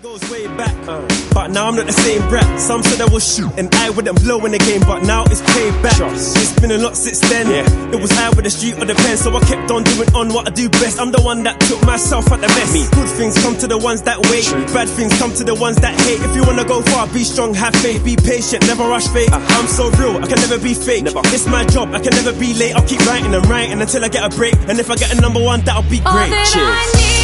goes way back, but now I'm not the same brat. Some said I was shoot and I wouldn't blow in the game, but now it's payback. It's been a lot since then. It was I with the street or the pen, so I kept on doing on what I do best. I'm the one that took myself out the mess. Good things come to the ones that wait, bad things come to the ones that hate. If you wanna go far, be strong, have faith, be patient, never rush fate. I'm so real, I can never be fake. It's my job, I can never be late. I'll keep writing and writing until I get a break, and if I get a number one, that'll be great. Cheers.